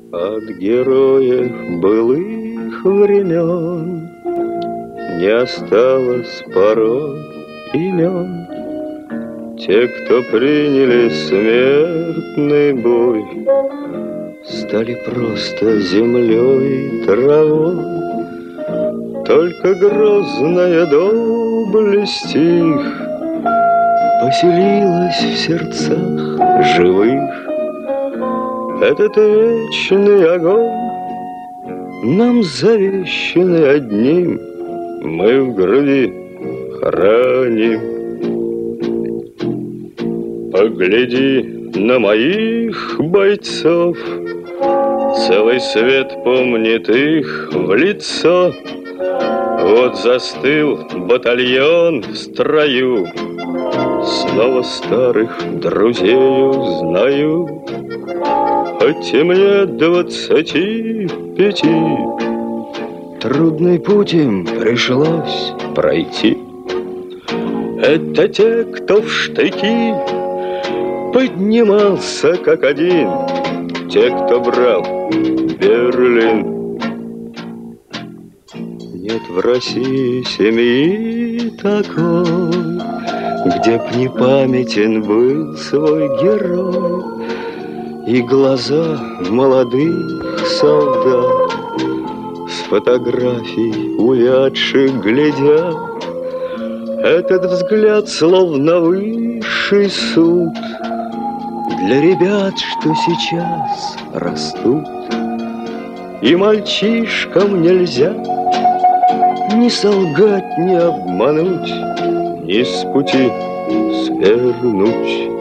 От героев былых времен не осталось порой имен. Те, кто приняли смертный бой, стали просто землей и травой. Только грозная доблесть их поселилась в сердцах живых. Этот вечный огонь, нам завещанный одним, мы в груди храним. Погляди на моих бойцов, целый свет помнит их в лицо. Вот застыл батальон в строю, снова старых друзей узнаю. Хоть и мне 25, трудный путь им пришлось пройти. Это те, кто в штыки поднимался как один, те, кто брал Берлин. Нет в России семьи такой, где б не памятен был свой герой. И глаза молодых солдат с фотографий увядших глядят. Этот взгляд словно высший суд для ребят, что сейчас растут. И мальчишкам нельзя ни солгать, ни обмануть, ни с пути свернуть.